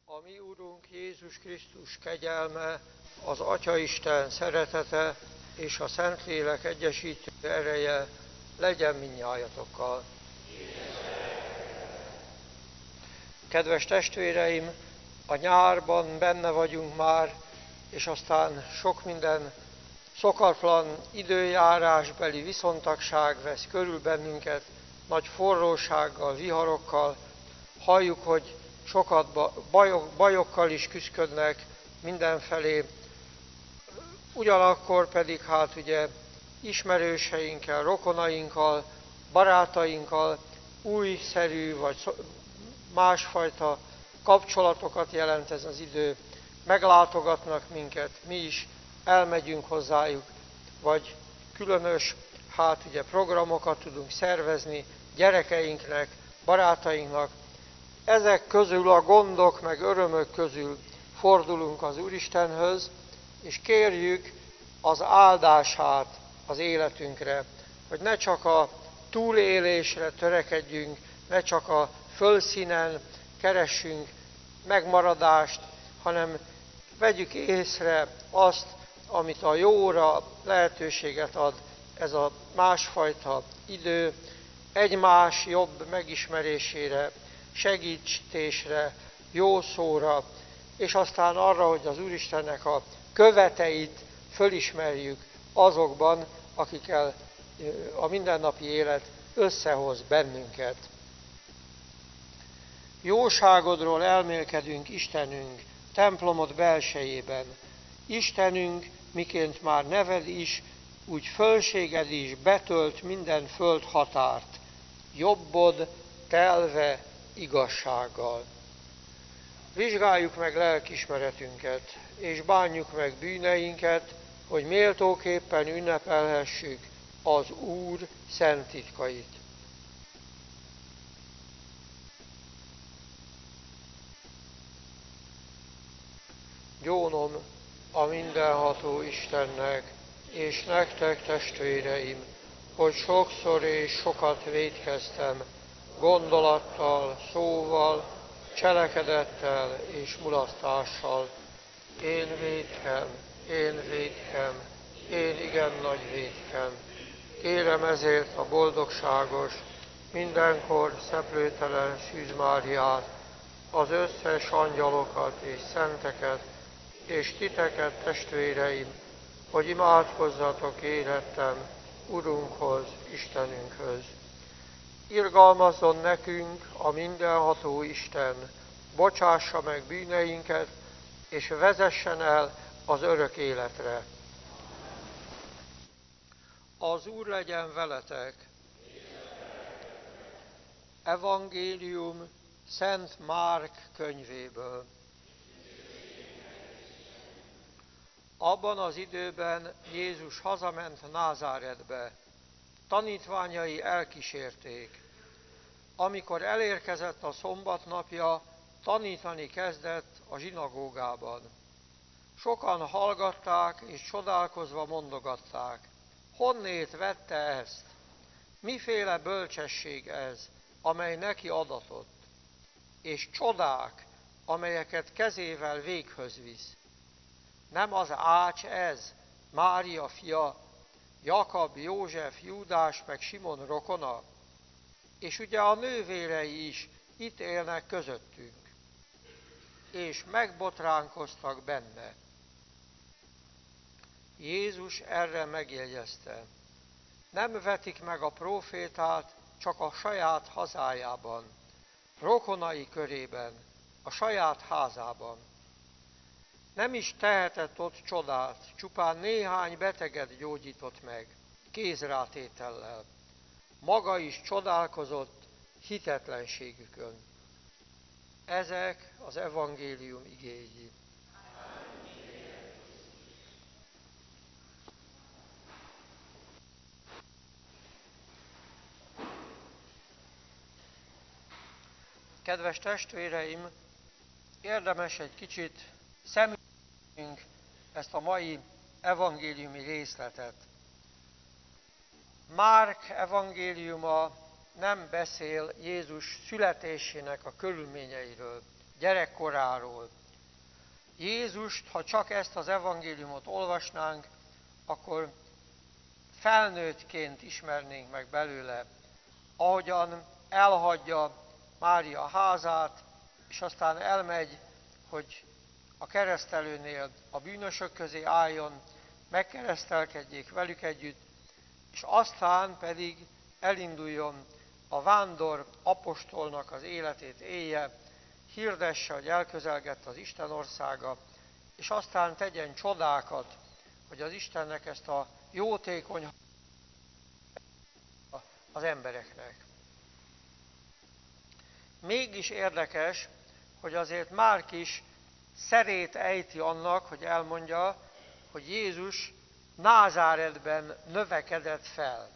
A mi Urunk Jézus Krisztus kegyelme, az Atyaisten szeretete és a Szentlélek egyesítő ereje legyen mindnyájatokkal. Kedves testvéreim, a nyárban benne vagyunk már, és aztán sok minden szokatlan időjárásbeli viszontagság vesz körül bennünket, nagy forrósággal, viharokkal. Halljuk, hogy sokat bajokkal is küszködnek mindenfelé. Ugyanakkor pedig ugye ismerőseinkkel, rokonainkkal, barátainkkal újszerű vagy másfajta kapcsolatokat jelent ez az idő. Meglátogatnak minket, mi is elmegyünk hozzájuk, vagy különös programokat tudunk szervezni gyerekeinknek, barátainknak. Ezek közül a gondok meg örömök közül fordulunk az Úristenhöz, és kérjük az áldását az életünkre, hogy ne csak a túlélésre törekedjünk, ne csak a fölszínen keressünk megmaradást, hanem vegyük észre azt, amit a jóra lehetőséget ad ez a másfajta idő, egymás jobb megismerésére, segítésre, jó szóra, és aztán arra, hogy az Úristennek a követeit fölismerjük azokban, akikkel a mindennapi élet összehoz bennünket. Jóságodról elmélkedünk, Istenünk, templomod belsejében. Istenünk, miként már neved is, úgy fölséged is betölt minden föld határt, jobbod telve igazsággal. Vizsgáljuk meg lelkiismeretünket, és bánjuk meg bűneinket, hogy méltóképpen ünnepelhessük az Úr szent titkait. Gyónom a mindenható Istennek, és nektek, testvéreim, hogy sokszor és sokat vétkeztem, gondolattal, szóval, cselekedettel és mulasztással. Én vétkem, én igen nagy vétkem. Kérem ezért a boldogságos, mindenkor szeplőtelen Szűz Máriát, az összes angyalokat és szenteket, és titeket, testvéreim, hogy imádkozzatok érettem Urunkhoz, Istenünkhöz. Irgalmazzon nekünk a mindenható Isten, bocsássa meg bűneinket, és vezessen el az örök életre. Az Úr legyen veletek! Evangélium Szent Márk könyvéből. Abban az időben Jézus hazament Názáretbe. Tanítványai elkísérték. Amikor elérkezett a szombat napja, tanítani kezdett a zsinagógában. Sokan hallgatták és csodálkozva mondogatták: honnét vette ezt? Miféle bölcsesség ez, amely neki adatott? És csodák, amelyeket kezével véghöz visz. Nem az Ács ez, Mária fia, Jakab, József, Júdás meg Simon rokona? És ugye a nővérei is itt élnek közöttünk. És megbotránkoztak benne. Jézus erre megjegyezte: nem vetik meg a prófétát csak a saját hazájában, rokonai körében, a saját házában. Nem is tehetett ott csodát, csupán néhány beteget gyógyított meg, kézrátétellel. Maga is csodálkozott hitetlenségükön. Ezek az evangélium igéi. Kedves testvéreim, érdemes egy kicsit szemlélnünk ezt a mai evangéliumi részletet. Márk evangéliuma nem beszél Jézus születésének a körülményeiről. gyerekkoráról. Jézust, ha csak ezt az evangéliumot olvasnánk, akkor felnőttként ismernénk meg belőle, ahogyan elhagyja Mária házát, és aztán elmegy, hogy a keresztelőnél a bűnösök közé álljon, megkeresztelkedjék velük együtt, és aztán pedig elinduljon a vándor apostolnak az életét élje, hirdesse, hogy elközelgett az Isten országa, és aztán tegyen csodákat, hogy az Istennek ezt a jótékony az embereknek. Mégis érdekes, hogy azért Márk is szerét ejti annak, hogy elmondja, hogy Jézus Názáretben növekedett fel.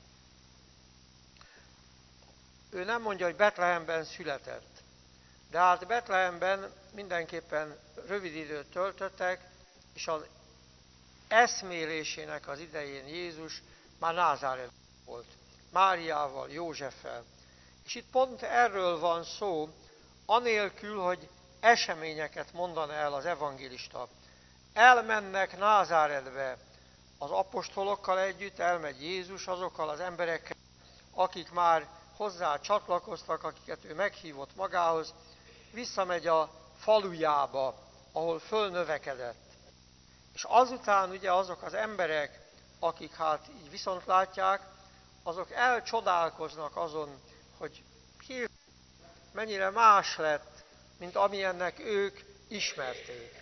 Ő nem mondja, hogy Betlehemben született, de hát Betlehemben mindenképpen rövid időt töltöttek, és az eszmélésének az idején Jézus már Názáretben volt, Máriával, Józseffel. És itt pont erről van szó, anélkül, hogy eseményeket mondana el az evangélista. Elmennek Názáretbe az apostolokkal együtt, elmegy Jézus azokkal az emberekkel, akik már hozzá csatlakoztak, akiket ő meghívott magához, visszamegy a falujába, ahol fölnövekedett. És azután ugye azok az emberek, akik hát így viszont látják, azok elcsodálkoznak azon, hogy mennyire más lett, mint amilyennek ők ismerték.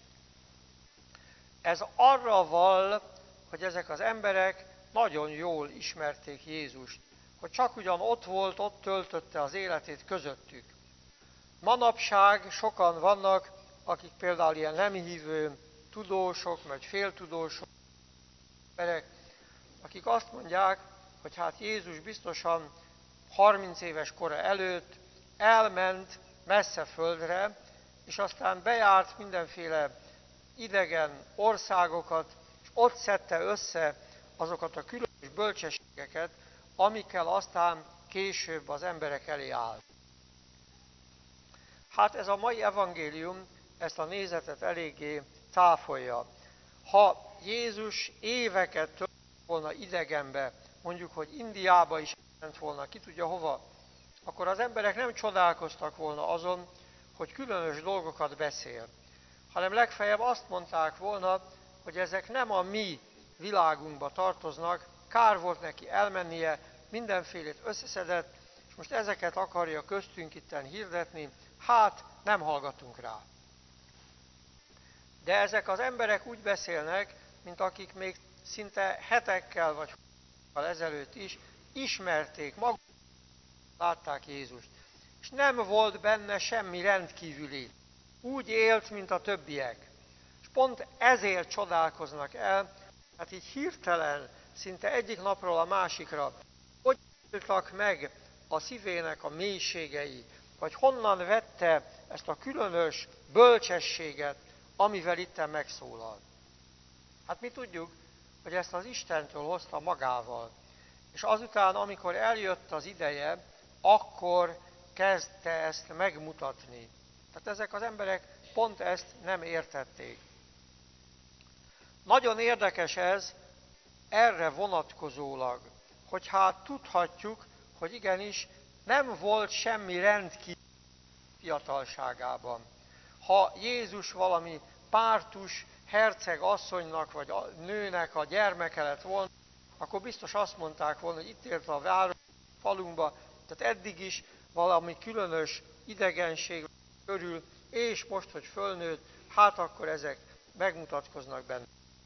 Ez arra vall, hogy ezek az emberek nagyon jól ismerték Jézust, hogy csak ugyan ott volt, ott töltötte az életét közöttük. Manapság sokan vannak, akik például ilyen nem hívő tudósok, vagy féltudósok emberek, akik azt mondják, hogy hát Jézus biztosan 30 éves kora előtt elment messze földre, és aztán bejárt mindenféle idegen országokat, és ott szedte össze azokat a különös bölcsességeket, amikkel aztán később az emberek elé áll. Hát ez a mai evangélium ezt a nézetet eléggé cáfolja. Ha Jézus éveket töltött volna idegenbe, mondjuk, hogy Indiába is ment volna, ki tudja hova, akkor az emberek nem csodálkoztak volna azon, hogy különös dolgokat beszél, hanem legfeljebb azt mondták volna, hogy ezek nem a mi világunkba tartoznak, kár volt neki elmennie, mindenfélét összeszedett, és most ezeket akarja köztünk itten hirdetni, hát nem hallgatunk rá. De ezek az emberek úgy beszélnek, mint akik még szinte hetekkel vagy hónapokkal ezelőtt is ismerték maguk, látták Jézust. És nem volt benne semmi rendkívüli. Úgy élt, mint a többiek. És pont ezért csodálkoznak el, hát így hirtelen, szinte egyik napról a másikra, hogy nyíltak meg a szívének a mélységei, vagy honnan vette ezt a különös bölcsességet, amivel itten megszólal. Hát mi tudjuk, hogy ezt az Istentől hozta magával. És azután, amikor eljött az ideje, akkor kezdte ezt megmutatni. Tehát ezek az emberek pont ezt nem értették. Nagyon érdekes ez erre vonatkozólag, hogy hát tudhatjuk, hogy igenis nem volt semmi rendkívül fiatalságában. Ha Jézus valami pártus herceg asszonynak vagy a nőnek a gyermeke lett volna, akkor biztos azt mondták volna, hogy itt élt a város, falunkba, tehát eddig is valami különös idegenség körül, és most, hogy fölnőtt, hát akkor ezek megmutatkoznak benne.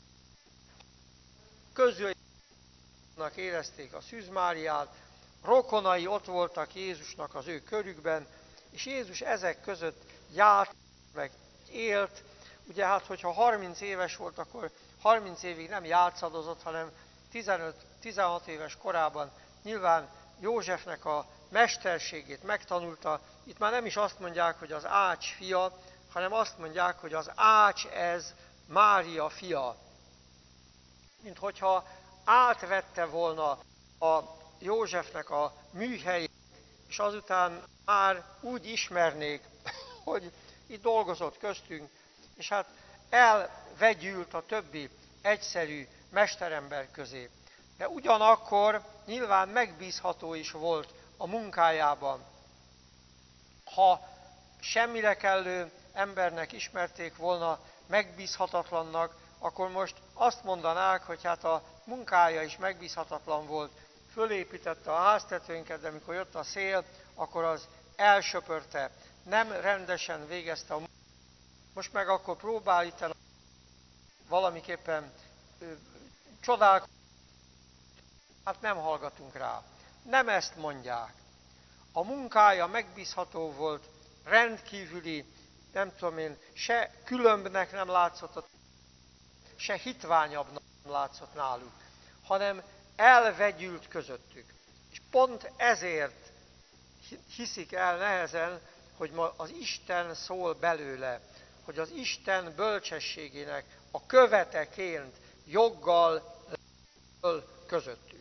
Közül érezték a Szűz Máriát, rokonai ott voltak Jézusnak az ő körükben, és Jézus ezek között járt, meg élt. Ugye hát, hogyha 30 éves volt, akkor 30 évig nem játszadozott, hanem 15-16 éves korában nyilván Józsefnek a mesterségét megtanulta. Itt már nem is azt mondják, hogy az Ács fia, hanem azt mondják, hogy az Ács ez Mária fia. Mint hogyha átvette volna a Józsefnek a műhelyét, és azután már úgy ismernék, hogy itt dolgozott köztünk, és hát elvegyült a többi egyszerű mesterember közé. De ugyanakkor nyilván megbízható is volt a munkájában. Ha semmire kellő embernek ismerték volna megbízhatatlannak, akkor most azt mondanák, hogy hát a munkája is megbízhatatlan volt. Fölépítette a háztetőnket, de amikor jött a szél, akkor az elsöpörte. Nem rendesen végezte a munkát. Most meg akkor próbál itt valamiképpen csodálkozni, hát nem hallgatunk rá. Nem ezt mondják. A munkája megbízható volt, rendkívüli, nem tudom én, se különbnek nem látszott, se hitványabbnak nem látszott náluk, hanem elvegyült közöttük. És pont ezért hiszik el nehezen, hogy ma az Isten szól belőle, hogy az Isten bölcsességének a követeként joggal öl közöttük.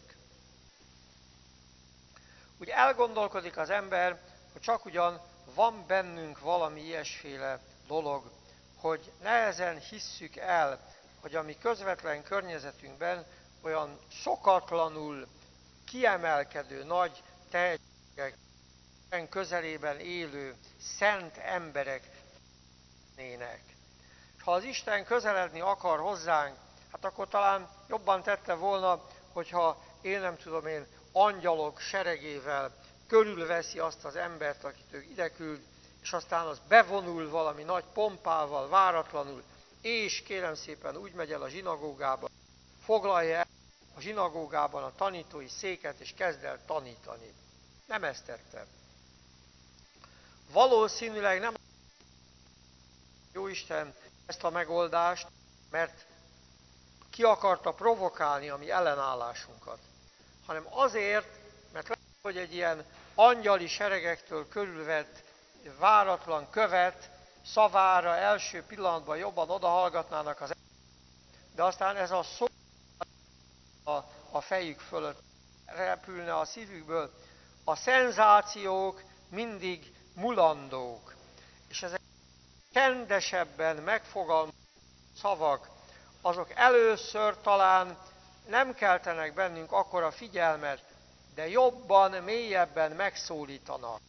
Úgy elgondolkodik az ember, hogy csak ugyan van bennünk valami ilyesféle dolog, hogy nehezen hisszük el, hogy a mi közvetlen környezetünkben olyan szokatlanul kiemelkedő nagy tehetségek, közelében élő szent emberek lennének. És ha az Isten közeledni akar hozzánk, hát akkor talán jobban tette volna, hogyha én nem tudom én, angyalok seregével körülveszi azt az embert, akit ő ideküld, és aztán az bevonul valami nagy pompával, váratlanul, és kérem szépen úgy megy el a zsinagógába, foglalja el a zsinagógában a tanítói széket, és kezd el tanítani. Nem ezt tette. Valószínűleg nem Jóisten ezt a megoldást, mert ki akarta provokálni a mi ellenállásunkat, hanem azért, mert lehet, hogy egy ilyen angyali seregektől körülvett, váratlan követ szavára első pillanatban jobban odahallgatnának az emberek, de aztán ez a szó a fejük fölött repülne a szívükből. A szenzációk mindig mulandók, és ezek csendesebben megfogalmazott szavak, azok először talán nem keltenek bennünk akkora figyelmet, de jobban, mélyebben megszólítanak.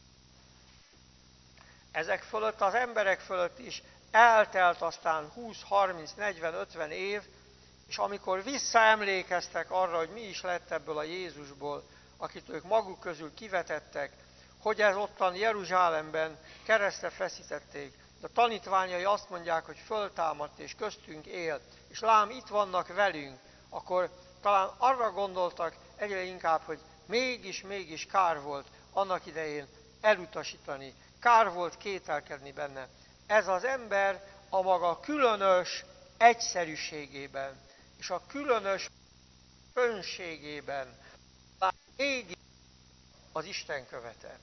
Ezek fölött, az emberek fölött is eltelt aztán 20, 30, 40, 50 év, és amikor visszaemlékeztek arra, hogy mi is lett ebből a Jézusból, akit ők maguk közül kivetettek, hogy ez ottan Jeruzsálemben keresztre feszítették, de a tanítványai azt mondják, hogy föltámadt és köztünk él, és lám itt vannak velünk, akkor talán arra gondoltak egyre inkább, hogy mégis kár volt annak idején elutasítani, kár volt kételkedni benne. Ez az ember a maga különös egyszerűségében, és a különös önségében mégis az Isten követe.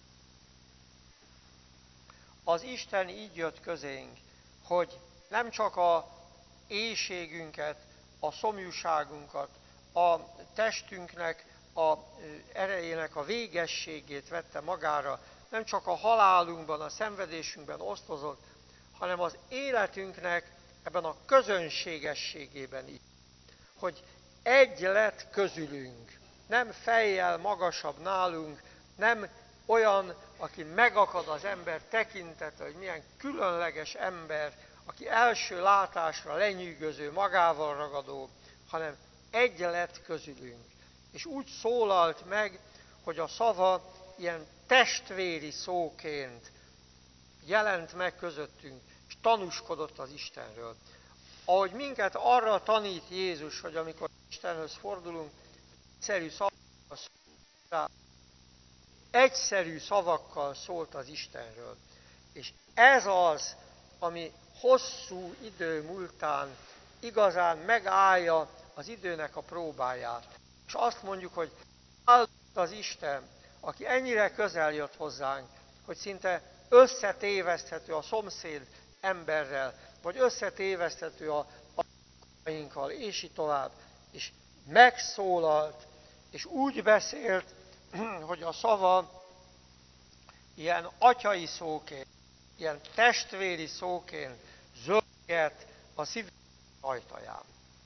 Az Isten így jött közénk, hogy nem csak a éhségünket, a szomjúságunkat, a testünknek a erejének a végességét vette magára, nem csak a halálunkban, a szenvedésünkben osztozott, hanem az életünknek ebben a közönségességében is. Hogy egy lett közülünk, nem fejjel magasabb nálunk, nem olyan, aki megakad az ember tekintete, hogy milyen különleges ember, aki első látásra lenyűgöző, magával ragadó, hanem egy lett közülünk. És úgy szólalt meg, hogy a szava ilyen testvéri szóként jelent meg közöttünk, és tanúskodott az Istenről. Ahogy minket arra tanít Jézus, hogy amikor Istenhöz fordulunk, egyszerű szavakkal szólt az Istenről. És ez az, ami hosszú idő múltán igazán megállja az időnek a próbáját. És azt mondjuk, hogy áldott az Isten, aki ennyire közel jött hozzánk, hogy szinte összetéveszthető a szomszéd emberrel, vagy összetéveszthető a barátainkkal, és így tovább. És megszólalt, és úgy beszélt, hogy a szava ilyen atyai szóként, ilyen testvéri szóként zörget a szív ajtaján.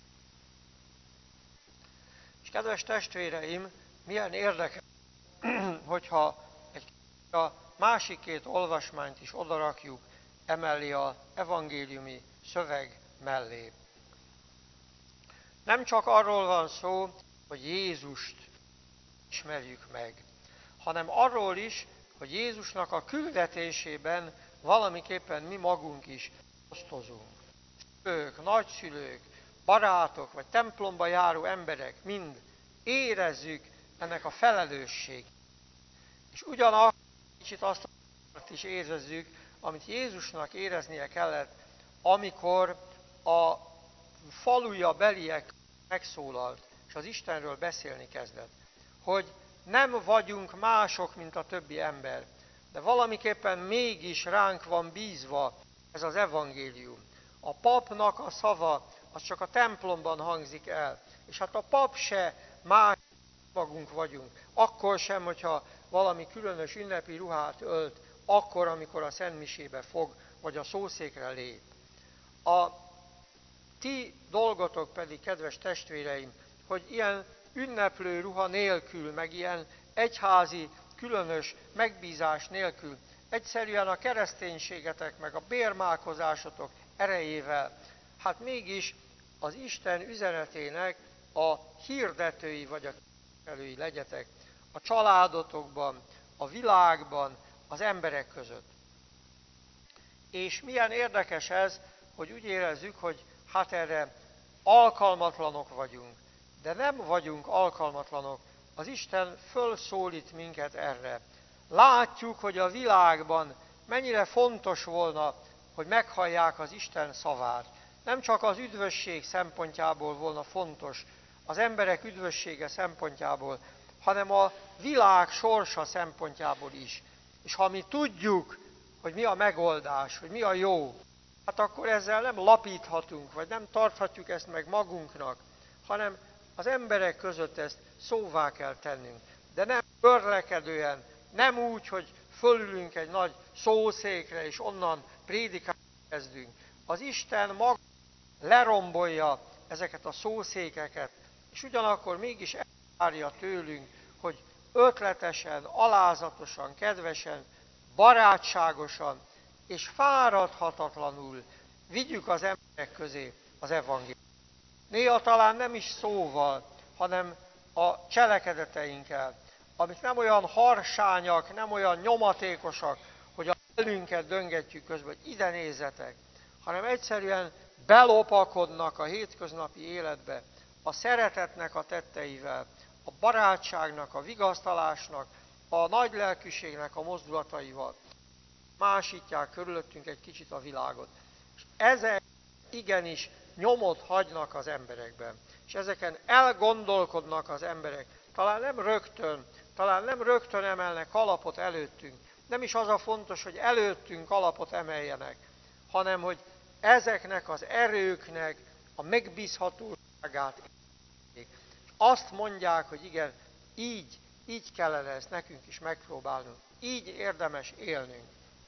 És kedves testvéreim, milyen érdekes, hogyha a másik két olvasmányt is odarakjuk emellé az evangéliumi szöveg mellé. Nem csak arról van szó, hogy Jézust ismerjük meg, hanem arról is, hogy Jézusnak a küldetésében valamiképpen mi magunk is osztozunk. Szülők, nagyszülők, barátok, vagy templomba járó emberek mind érezzük ennek a felelősségét. És ugyanakkor kicsit azt is érezzük, amit Jézusnak éreznie kellett, amikor a faluja beliek megszólalt, és az Istenről beszélni kezdett. Hogy nem vagyunk mások, mint a többi ember, de valamiképpen mégis ránk van bízva ez az evangélium. A papnak a szava, az csak a templomban hangzik el, és hát a pap se más magunk vagyunk. Akkor sem, hogyha valami különös ünnepi ruhát ölt, akkor, amikor a szentmisébe fog, vagy a szószékre lép. A ti dolgotok pedig, kedves testvéreim, hogy ilyen ünneplő ruha nélkül, meg ilyen egyházi, különös megbízás nélkül, egyszerűen a kereszténységetek, meg a bérmálkozásotok erejével, hát mégis az Isten üzenetének a hirdetői vagy a képviselői legyetek a családotokban, a világban, az emberek között. És milyen érdekes ez, hogy úgy érezzük, hogy hát erre alkalmatlanok vagyunk, de nem vagyunk alkalmatlanok. Az Isten fölszólít minket erre. Látjuk, hogy a világban mennyire fontos volna, hogy meghallják az Isten szavát. Nem csak az üdvösség szempontjából volna fontos, az emberek üdvössége szempontjából, hanem a világ sorsa szempontjából is. És ha mi tudjuk, hogy mi a megoldás, hogy mi a jó, hát akkor ezzel nem lapíthatunk, vagy nem tarthatjuk ezt meg magunknak, hanem az emberek között ezt szóvá kell tennünk. De nem örlekedően, nem úgy, hogy fölülünk egy nagy szószékre, és onnan prédikálni kezdünk. Az Isten maga lerombolja ezeket a szószékeket, és ugyanakkor mégis elvárja tőlünk, hogy ötletesen, alázatosan, kedvesen, barátságosan és fáradhatatlanul vigyük az emberek közé az evangéliumot. Néha talán nem is szóval, hanem a cselekedeteinkkel, amik nem olyan harsányak, nem olyan nyomatékosak, hogy a belünket döngetjük közben, hogy ide nézzetek, hanem egyszerűen belopakodnak a hétköznapi életbe a szeretetnek a tetteivel, a barátságnak, a vigasztalásnak, a nagy lelkűségnek a mozdulataival. Másítják körülöttünk egy kicsit a világot. És ezek igenis nyomot hagynak az emberekben. És ezeken elgondolkodnak az emberek. Talán nem rögtön emelnek kalapot előttünk. Nem is az a fontos, hogy előttünk kalapot emeljenek, hanem hogy ezeknek az erőknek a megbízhatóságát és azt mondják, hogy igen, így kellene ezt nekünk is megpróbálnunk. Így érdemes élnünk.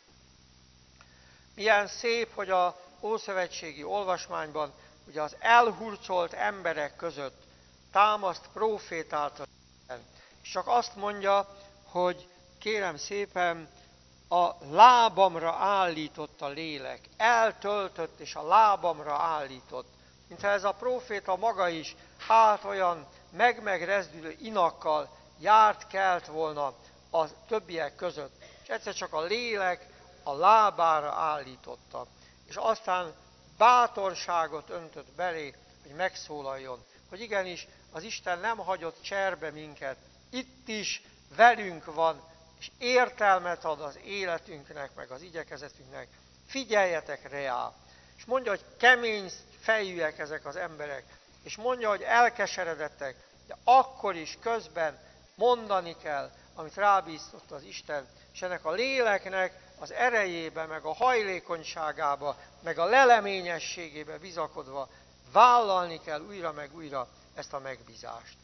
Milyen szép, hogy az ószövetségi olvasmányban ugye az elhurcolt emberek között támaszt prófétálta, és csak azt mondja, hogy kérem szépen, a lábamra állított a lélek, eltöltött és a lábamra állított. Mintha ez a próféta maga is, hát olyan megrezdülő inakkal járt, kelt volna a többiek között. És egyszer csak a lélek a lábára állította. És aztán bátorságot öntött belé, hogy megszólaljon. Hogy igenis, az Isten nem hagyott cserbe minket. Itt is velünk van, és értelmet ad az életünknek, meg az igyekezetünknek. Figyeljetek rá! És mondja, hogy kemény fejűek ezek az emberek, és mondja, hogy elkeseredettek, de akkor is közben mondani kell, amit rábíztott az Isten, és ennek a léleknek az erejébe, meg a hajlékonyságába, meg a leleményességébe bizakodva vállalni kell újra meg újra ezt a megbízást.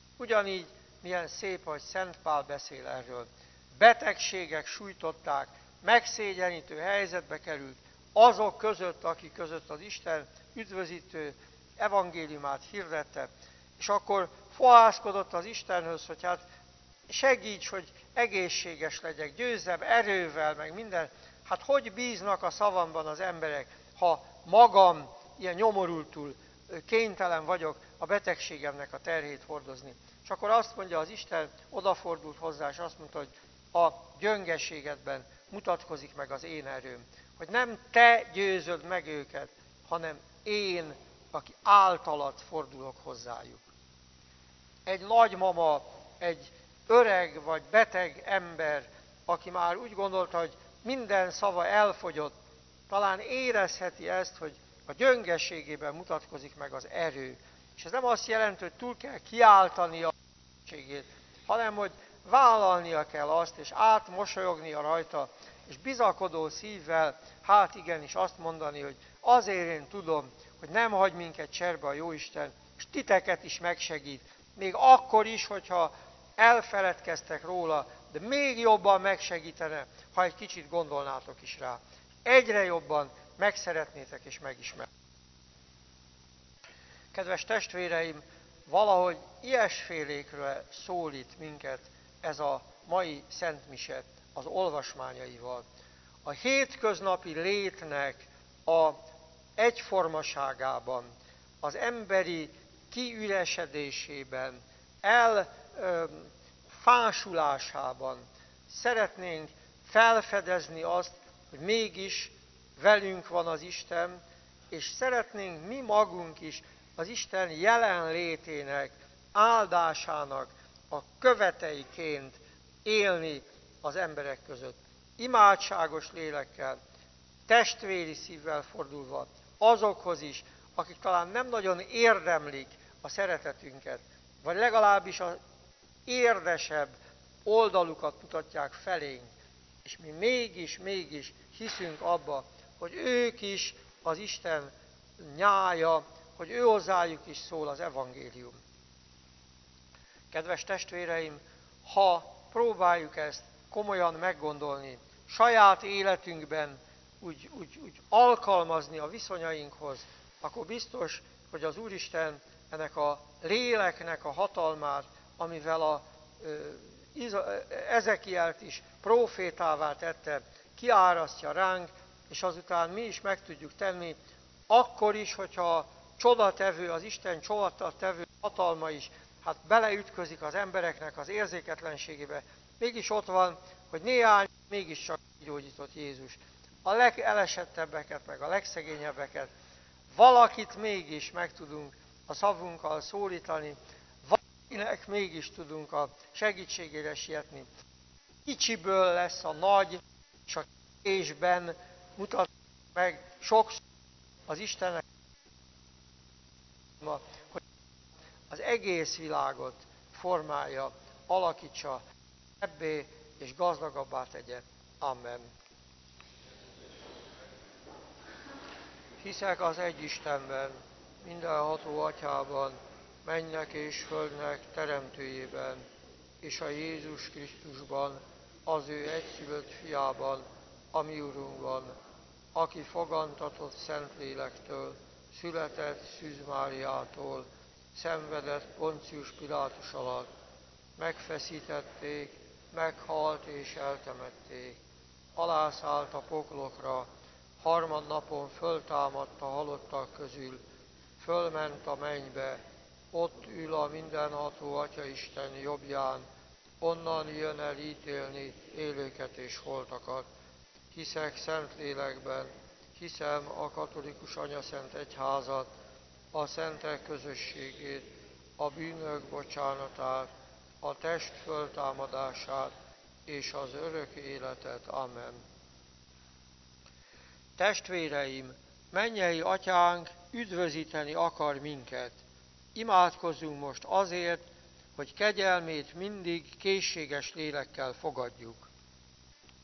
Ugyanígy milyen szép, hogy Szent Pál beszél erről. Betegségek sújtották, megszégyenítő helyzetbe került azok között, akik között az Isten üdvözítő evangéliumát hirdette, és akkor fohászkodott az Istenhöz, hogy hát segíts, hogy egészséges legyek, győzzem erővel, meg minden. Hát hogy bíznak a szavamban az emberek, ha magam ilyen nyomorultul kénytelen vagyok a betegségemnek a terhét hordozni. És akkor azt mondja az Isten, odafordult hozzá, és azt mondta, hogy a gyöngeségedben mutatkozik meg az én erőm. Hogy nem te győzöd meg őket, hanem én, aki általad fordulok hozzájuk. Egy nagymama, egy öreg vagy beteg ember, aki már úgy gondolta, hogy minden szava elfogyott, talán érezheti ezt, hogy a gyöngeségében mutatkozik meg az erő. És ez nem azt jelenti, hogy túl kell kiáltani a gyöngeségét, hanem hogy vállalnia kell azt, és átmosolyognia rajta, és bizakodó szívvel, hát igenis azt mondani, hogy azért én tudom, hogy nem hagy minket cserbe a Jóisten, és titeket is megsegít, még akkor is, hogyha elfeledkeztek róla, de még jobban megsegítene, ha egy kicsit gondolnátok is rá. Egyre jobban megszeretnétek és megismernétek. Kedves testvéreim, valahogy ilyesfélékről szólít minket ez a mai szentmise az olvasmányaival. A hétköznapi létnek a egyformaságában, az emberi kiüresedésében, elfásulásában szeretnénk felfedezni azt, hogy mégis velünk van az Isten, és szeretnénk mi magunk is az Isten jelenlétének, áldásának a követeiként élni az emberek között. Imádságos lélekkel, testvéri szívvel fordulva azokhoz is, akik talán nem nagyon érdemlik a szeretetünket, vagy legalábbis az érdesebb oldalukat mutatják felénk, és mi mégis hiszünk abba, hogy ők is az Isten nyája, hogy ő hozzájuk is szól az evangélium. Kedves testvéreim, ha próbáljuk ezt komolyan meggondolni, saját életünkben úgy alkalmazni a viszonyainkhoz, akkor biztos, hogy az Úristen ennek a léleknek a hatalmát, amivel Ezekielt is prófétává tette, kiárasztja ránk, és azután mi is meg tudjuk tenni, akkor is, hogyha csodatevő, az Isten csodatevő hatalma is, hát beleütközik az embereknek az érzéketlenségébe. Mégis ott van, hogy néhány mégiscsak gyógyított Jézus. A legelesettebbeket, meg a legszegényebbeket, valakit mégis meg tudunk a szavunkkal szólítani, valakinek mégis tudunk a segítségére sietni. Kicsiből lesz a nagy, és a késben mutat meg sokszor az Istennek, hogy az egész világot formálja, alakítsa, ebbé és gazdagabbá tegye. Amen. Hiszek az egy Istenben, mindenható Atyában, mennynek és földnek teremtőjében, és a Jézus Krisztusban, az ő egyszülött fiában, a mi Urunkban, aki fogantatott Szentlélektől, született Szűz Máriától, szenvedett Poncius Pilátus alatt, megfeszítették, meghalt és eltemették, alászállt a poklokra, harmadnapon föltámadt a halottak közül, fölment a mennybe, ott ül a mindenható Atyaisten jobbján, onnan jön el ítélni élőket és holtakat. Hiszek Szentlélekben, hiszem a katolikus anyaszent egyházat, a szentek közösségét, a bűnök bocsánatát, a test föltámadását és az örök életet. Amen. Testvéreim, mennyei Atyánk üdvözíteni akar minket. Imádkozzunk most azért, hogy kegyelmét mindig készséges lélekkel fogadjuk.